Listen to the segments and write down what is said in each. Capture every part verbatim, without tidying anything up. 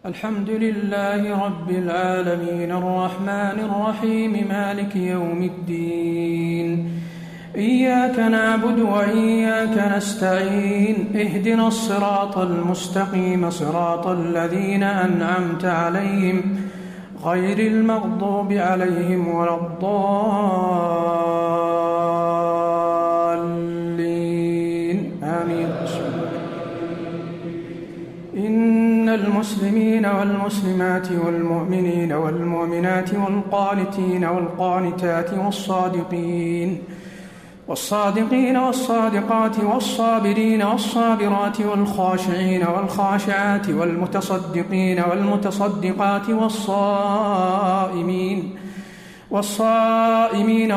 الحمد لله رب العالمين الرحمن الرحيم مالك يوم الدين. إياك نعبد وإياك نستعين. اهدنا الصراط المستقيم صراط الذين أنعمت عليهم غير المغضوب عليهم ولا الضالين آمين. إن المسلمين والمسلمات والمؤمنين والمؤمنات والقانتين والقانتات والصادقين والصادقين والصادقات والصابرين والصابرات والخاشعين والخاشعات والمتصدقين والمتصدقات والصائمين والصائمين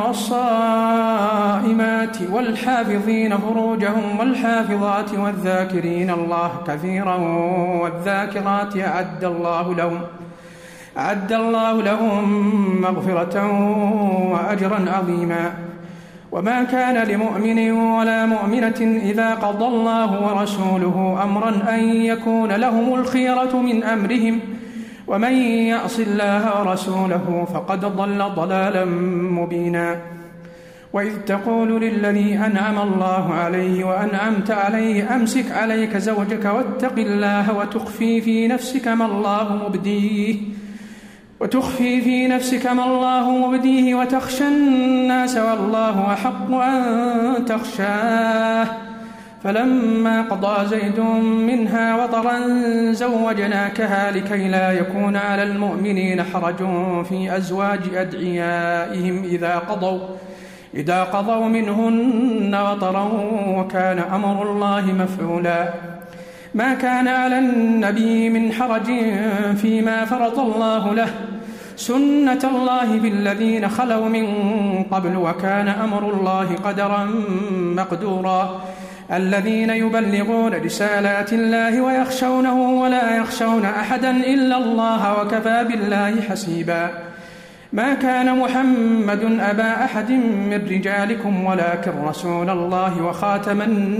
والصائمات والحافظين فروجهم والحافظات والذاكرين الله كثيرا والذاكرات أعد الله لهم أعد الله لهم مغفرة وأجرا عظيما. وما كان لمؤمن ولا مؤمنة إذا قضى الله ورسوله أمرا أن يكون لهم الخيرة من أمرهم ومن يعص الله ورسوله فقد ضل ضلالا مبينا. وإذ تقول للذي أنعم الله عليه وأنعمت عليه أمسك عليك زوجك واتق الله وتخفي في نفسك ما الله مبديه وتخفي في نفسك ما الله مبديه وتخشى الناس والله أحق أن تخشاه. فلما قضى زيد منها وطرا زوجناكها لكي لا يكون على المؤمنين حرج في أزواج أدعيائهم إذا قضوا إذا قضوا منهن وطرا وكان أمر الله مفعولا. ما كان على النبي من حرج فيما فرض الله له سنة الله بالذين خلوا من قبل وكان أمر الله قدرا مقدورا. الذين يبلغون رسالات الله ويخشونه ولا يخشون أحدا إلا الله وكفى بالله حسيبا. ما كان محمد أبا أحد من رجالكم ولكن رسول الله وخاتم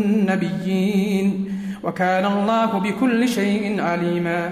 النبيين وكان الله بكل شيء عليما.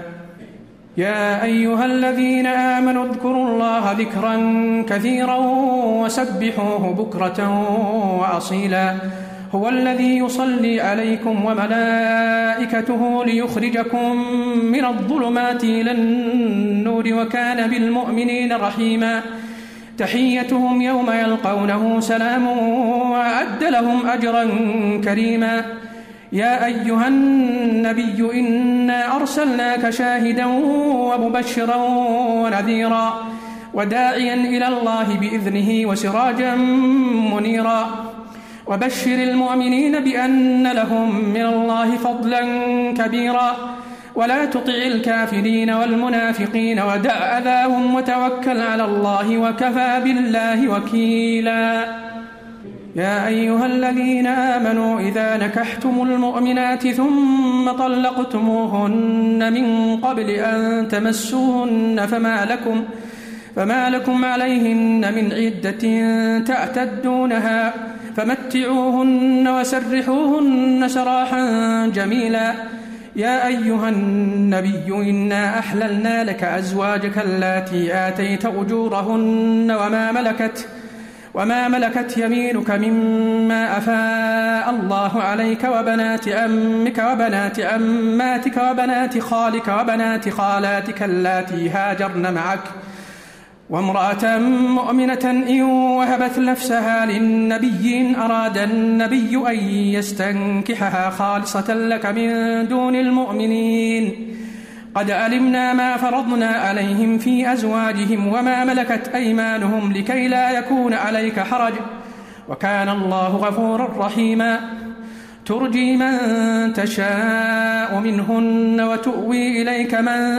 يا أيها الذين آمنوا اذكروا الله ذكرا كثيرا وسبحوه بكرة وأصيلا. هو الذي يصلي عليكم وملائكته ليخرجكم من الظلمات إلى النور وكان بالمؤمنين رحيما. تحيتهم يوم يلقونه سلام وأعد لهم أجرا كريما. يا أيها النبي إنا أرسلناك شاهدا ومبشرا ونذيرا وداعيا إلى الله بإذنه وسراجا منيرا. وبشر المؤمنين بأن لهم من الله فضلا كبيرا. ولا تطع الكافرين والمنافقين ودع أذاهم وتوكل على الله وكفى بالله وكيلا. يا أيها الذين آمنوا إذا نكحتم المؤمنات ثم طلقتموهن من قبل أن تمسوهن فما لكم, فما لكم عليهن من عدة تعتدونها فمتعوهن وسرحوهن سراحا جميلا. يا أيها النبي إنا أحللنا لك أزواجك اللاتي آتيت أجورهن وما ملكت وما ملكت يمينك مما أفاء الله عليك وبنات عمك وبنات عماتك وبنات خالك وبنات خالاتك اللاتي هاجرن معك وامرأة مؤمنة إن وهبت نفسها للنبي إن أراد النبي أن يستنكحها خالصة لك من دون المؤمنين. قد علمنا ما فرضنا عليهم في أزواجهم وما ملكت أيمانهم لكي لا يكون عليك حرج وكان الله غفورا رحيما. ترجي من تشاء منهن وتؤوي إليك من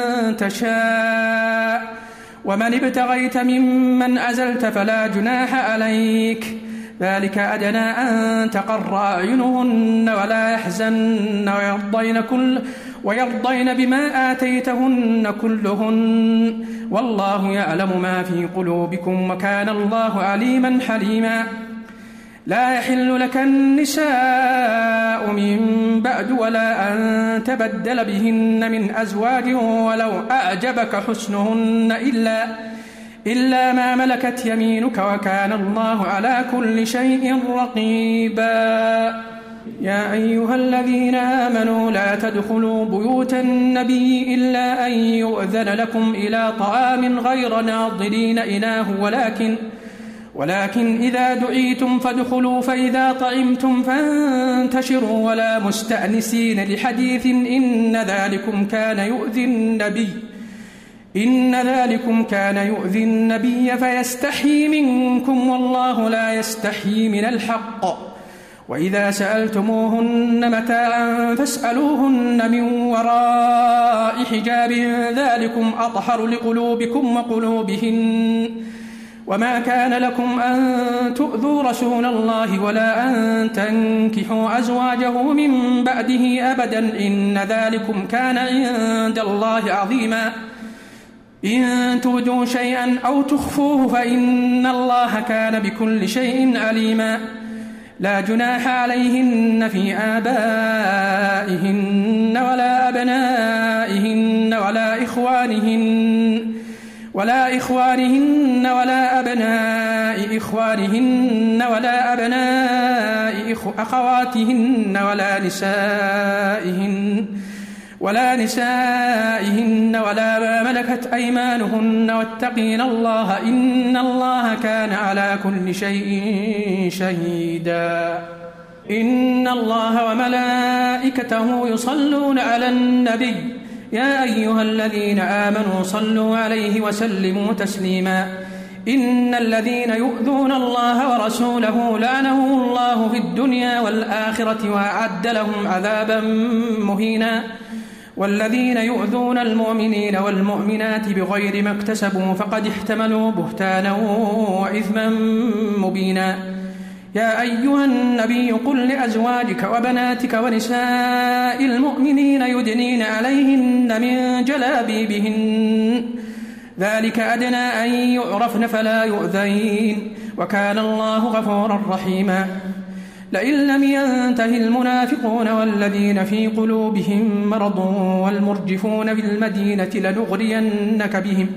تشاء ومن ابتغيت ممن عزلت فلا جناح عليك. ذلك أدنى أن تقر أعينهن ولا يحزن ويرضين, كل ويرضين بما آتيتهن كلهن والله يعلم ما في قلوبكم وكان الله عليما حليما. لا يحل لك النساء من بعد ولا أن تبدل بهن من أزواج ولو أعجبك حسنهن إلا, إلا ما ملكت يمينك وكان الله على كل شيء رقيبا. يا أيها الذين آمنوا لا تدخلوا بيوت النبي إلا أن يؤذن لكم إلى طعام غير ناظرين إناه ولكن ولكن إذا دعيتم فادخلوا فإذا طعمتم فانتشروا ولا مستأنسين لحديث إن ذلكم كان يؤذي النبي إن ذلكم كان يؤذي النبي فيستحيي منكم والله لا يستحيي من الحق. وإذا سألتموهن متاعا فاسألوهن من وراء حجاب ذلكم أطهر لقلوبكم وقلوبهن. وما كان لكم أن تؤذوا رسول الله ولا أن تنكحوا أزواجه من بعده أبدا إن ذلكم كان عند الله عظيما. إن تبدوا شيئا أو تخفوه فإن الله كان بكل شيء عليما. لا جناح عليهن في آبائهن ولا أبنائهن ولا إخوانهن ولا إخوانهن ولا أبناء إخوانهن ولا أبناء أخواتهن ولا نسائهن ولا نسائهن ولا ما ملكت أيمانهن واتقين الله إن الله كان على كل شيء شهيدا. إن الله وملائكته يصلون على النبي يا أيها الذين آمنوا صلوا عليه وسلموا تسليما. إن الذين يؤذون الله ورسوله لعنهم الله في الدنيا والآخرة وأعد لهم عذابا مهينا. والذين يؤذون المؤمنين والمؤمنات بغير ما اكتسبوا فقد احتملوا بهتانا وإثما مبينا. يا أيها النبي قل لأزواجك وبناتك ونساء المؤمنين يدنين عليهن من جلابيبهن ذلك أدنى أن يعرفن فلا يؤذين وكان الله غفورا رحيما. لئن لم ينته المنافقون والذين في قلوبهم مرض والمرجفون بالمدينة لنغرينك بهم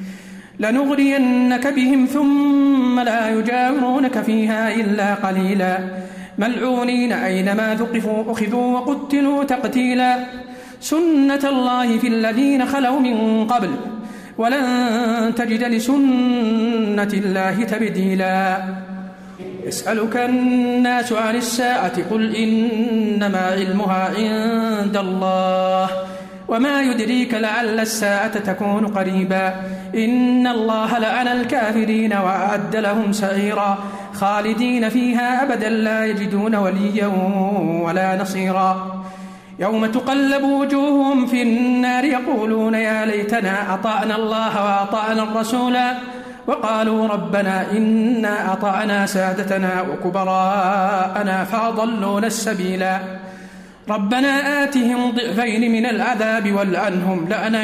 لنغرينك بهم ثم لا يجاورونك فيها إلا قليلا ملعونين أينما ثقفوا أخذوا وقتلوا تقتيلا. سنة الله في الذين خلوا من قبل ولن تجد لسنة الله تبديلا. يسألك الناس عن الساعة قل إنما علمها عند الله وما يدريك لعل الساعة تكون قريبا. إن الله لعن الكافرين وأعد لهم سعيرا خالدين فيها أبدا لا يجدون وليا ولا نصيرا. يوم تقلب وجوههم في النار يقولون يا ليتنا أطعنا الله وأطعنا الرسول وقالوا ربنا إنا أطعنا سادتنا وكبراءنا فأضلونا السبيلا. ربنا آتهم ضعفين من العذاب والعنهم لعنا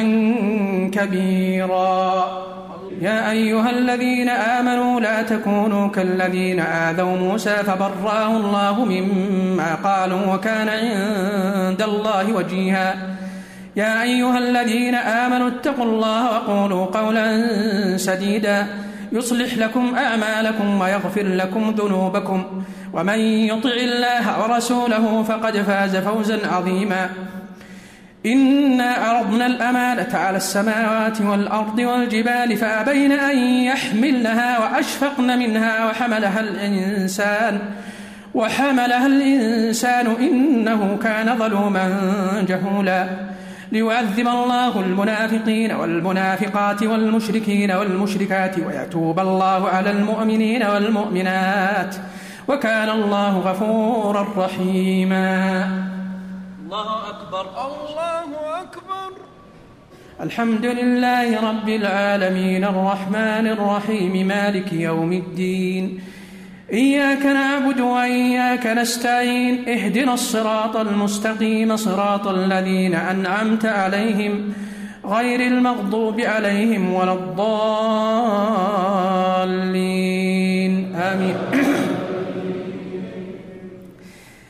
كبيرا. يا أيها الذين آمنوا لا تكونوا كالذين آذوا موسى فبرأه الله مما قالوا وكان عند الله وجيها. يا أيها الذين آمنوا اتقوا الله وقولوا قولا سديدا يصلح لكم أعمالكم ويغفر لكم ذنوبكم ومن يطع الله ورسوله فقد فاز فوزا عظيما. إنا عرضنا الأمانة على السماوات والأرض والجبال فأبين أن يحملنها وأشفقن منها وحملها الإنسان وحملها الإنسان إنه كان ظلوما جهولا. ليعذب الله المنافقين والمنافقات والمشركين والمشركات ويتوب الله على المؤمنين والمؤمنات وكان الله غفورا رحيما. الله أكبر الله أكبر. الحمد لله رب العالمين الرحمن الرحيم مالك يوم الدين إياك نعبد وإياك نستعين اهدنا الصراط المستقيم صراط الذين أنعمت عليهم غير المغضوب عليهم ولا الضالين آمين.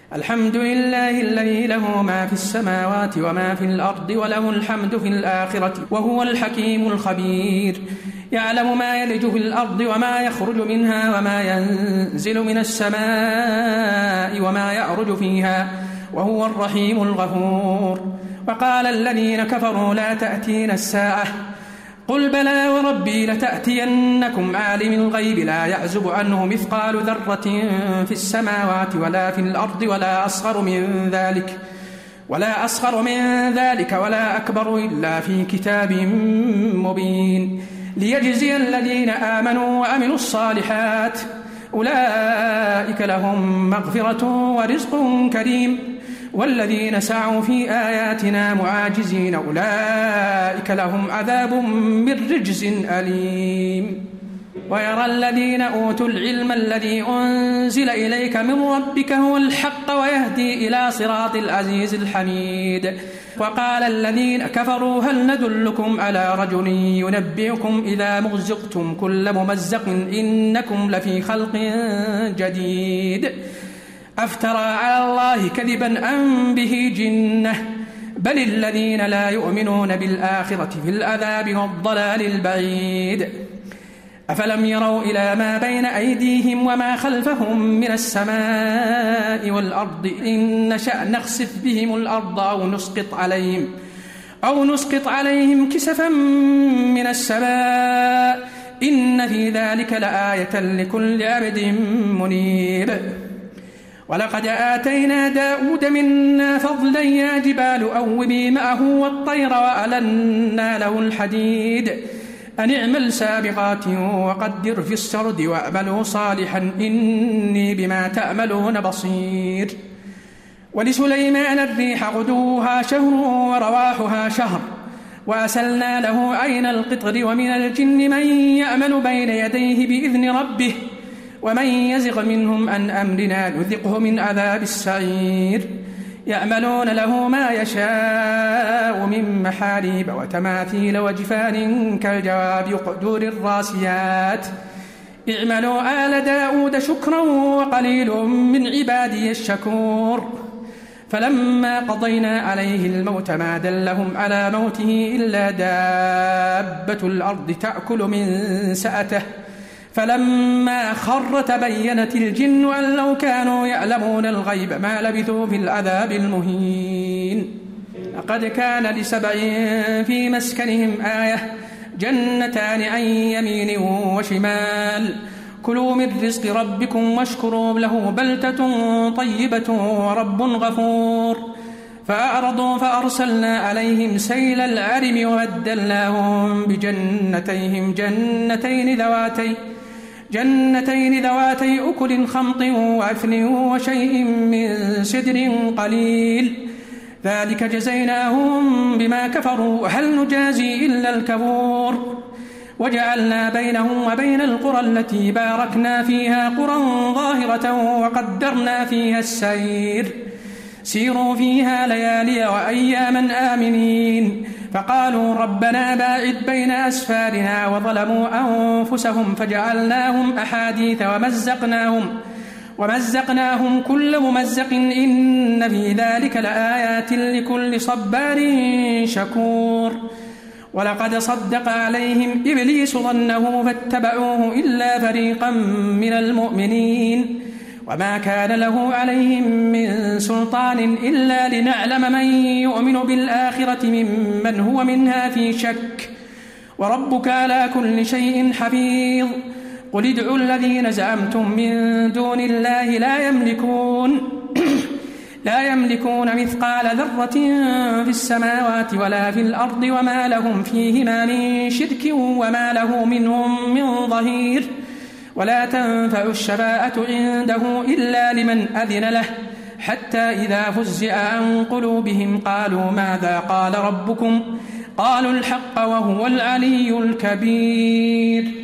الحمد لله الذي له ما في السماوات وما في الأرض وله الحمد في الآخرة وهو الحكيم الخبير يعلم ما يلج في الأرض وما يخرج منها وما ينزل من السماء وما يعرج فيها وهو الرحيم الغفور. وقال الذين كفروا لا تأتينا الساعة قل بلى وربي لتأتينكم عالم الغيب لا يعزب عنه مثقال ذرة في السماوات ولا في الأرض ولا أصغر من ذلك ولا أصغر من ذلك ولا أكبر إلا في كتاب مبين ليجزي الذين آمنوا وعملوا الصالحات أولئك لهم مغفرة ورزق كريم والذين سعوا في آياتنا معاجزين أولئك لهم عذاب من رجز أليم. ويرى الذين أوتوا العلم الذي أنزل إليك من ربك هو الحق ويهدي إلى صراط العزيز الحميد. وقال الذين كفروا هل ندلكم على رجل ينبئكم إذا مزقتم كل ممزق إنكم لفي خلق جديد أفترى على الله كذبا أم به جنة بل الذين لا يؤمنون بالآخرة في العذاب والضلال البعيد. أفلم يروا إلى ما بين أيديهم وما خلفهم من السماء والأرض إن نشأ نخسف بهم الأرض أو نسقط عليهم أو نسقط عليهم كسفا من السماء إن في ذلك لآية لكل عبد منيب. ولقد آتينا داود منا فضلا يا جبال أوبي معه والطير وألنا له الحديد أن اعمل سابقات وقدر في السرد واعملوا صالحا إني بما تعملون بصير. ولسليمان الريح غدوها شهر ورواحها شهر وأسلنا له عين القطر ومن الجن من يعمل بين يديه بإذن ربه ومن يزغ منهم عن أمرنا نذقه من عذاب السعير. يعملون له ما يشاء من محاريب وتماثيل وجفان كالجواب قدور الراسيات اعملوا آل داود شكرا وقليل من عبادي الشكور. فلما قضينا عليه الموت ما دلهم على موته إلا دابة الأرض تأكل من سأته فلما خر تبينت الجن أن لو كانوا يعلمون الغيب ما لبثوا في العذاب المهين. لقد كان لسبع في مسكنهم آية جنتان عن يمين وشمال كلوا من رزق ربكم واشكروا له بلدة طيبة ورب غفور. فأعرضوا فأرسلنا عليهم سيل العرم وبدلناهم بجنتيهم جنتين ذواتي جنتين ذواتي أكل خمط وعفن وشيء من سدر قليل ذلك جزيناهم بما كفروا وهل نجازي إلا الكفور. وجعلنا بينهم وبين القرى التي باركنا فيها قرى ظاهرة وقدرنا فيها السير سيروا فيها ليالي وأياما آمنين. فقالوا ربنا باعد بين أسفارنا وظلموا أنفسهم فجعلناهم أحاديث ومزقناهم ومزقناهم كل ممزق إن في ذلك لآيات لكل صبار شكور. ولقد صدق عليهم إبليس ظنه فاتبعوه إلا فريقا من المؤمنين وما كان له عليهم من سلطان إلا لنعلم من يؤمن بالآخرة ممن هو منها في شك وربك على كل شيء حفيظ. قل ادعوا الذين زعمتم من دون الله لا يملكون لا يملكون مثقال ذرة في السماوات ولا في الأرض وما لهم فيهما من شرك وما له منهم من ظهير. ولا تنفع الشفاعة عنده إلا لمن أذن له حتى إذا فزع عن قلوبهم قالوا ماذا قال ربكم قالوا الحق وهو العلي الكبير.